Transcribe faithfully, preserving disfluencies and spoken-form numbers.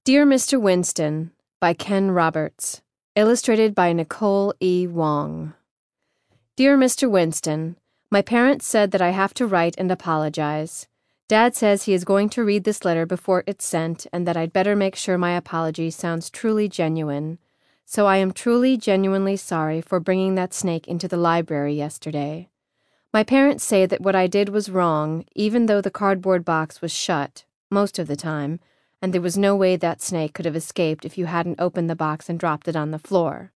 Dear Mister Winston, by Ken Roberts. Illustrated by Nicole E. Wong. Dear Mister Winston, my parents said that I have to write and apologize. Dad says he is going to read this letter before it's sent and that I'd better make sure my apology sounds truly genuine. So I am truly, genuinely sorry for bringing that snake into the library yesterday. My parents say that what I did was wrong, even though the cardboard box was shut, most of the time, and there was no way that snake could have escaped if you hadn't opened the box and dropped it on the floor.